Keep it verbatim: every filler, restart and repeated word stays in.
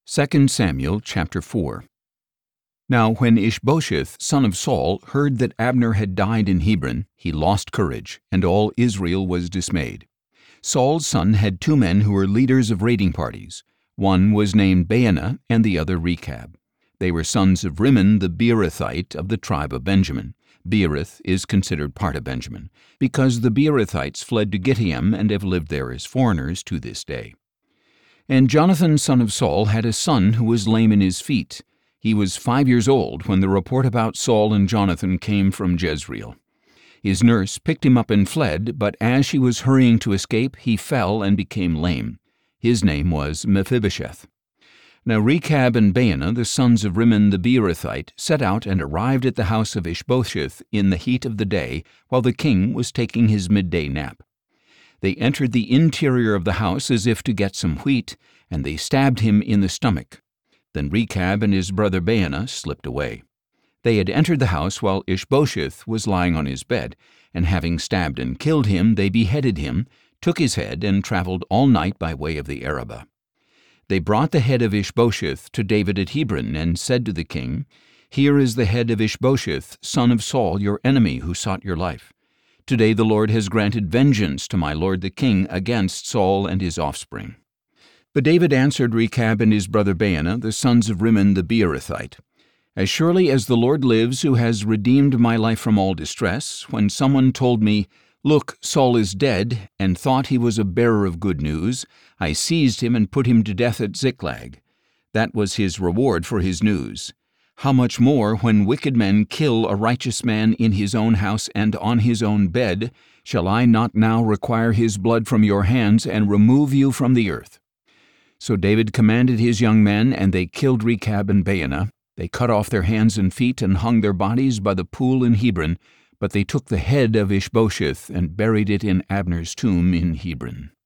Second Samuel chapter four. Now when Ishbosheth son of Saul heard that Abner had died in Hebron, he lost courage, and all Israel was dismayed. Saul's son had two men who were leaders of raiding parties. One was named Baanah, and the other Rechab. They were sons of Rimmon the Beerothite of the tribe of Benjamin. Beeroth is considered part of Benjamin, because the Beerothites fled to Gittaim and have lived there as foreigners to this day. And Jonathan son of Saul had a son who was lame in his feet. He was five years old when the report about Saul and Jonathan came from Jezreel. His nurse picked him up and fled, but as she was hurrying to escape, he fell and became lame. His name was Mephibosheth. Now Rechab and Baanah, the sons of Rimmon the Beerothite, set out and arrived at the house of Ishbosheth in the heat of the day, while the king was taking his midday nap. They entered the interior of the house as if to get some wheat, and they stabbed him in the stomach. Then Rechab and his brother Baanah slipped away. They had entered the house while Ishbosheth was lying on his bed, and having stabbed and killed him, they beheaded him, took his head, and traveled all night by way of the Arabah. They brought the head of Ishbosheth to David at Hebron, and said to the king, "Here is the head of Ishbosheth, son of Saul, your enemy, who sought your life. Today the Lord has granted vengeance to my lord the king against Saul and his offspring." But David answered Rechab and his brother Baanah, the sons of Rimmon the Beerothite, "As surely as the Lord lives, who has redeemed my life from all distress, when someone told me, 'Look, Saul is dead,' and thought he was a bearer of good news, I seized him and put him to death at Ziklag. That was his reward for his news. How much more, when wicked men kill a righteous man in his own house and on his own bed, shall I not now require his blood from your hands and remove you from the earth?" So David commanded his young men, and they killed Rechab and Baanah. They cut off their hands and feet and hung their bodies by the pool in Hebron, but they took the head of Ishbosheth and buried it in Abner's tomb in Hebron.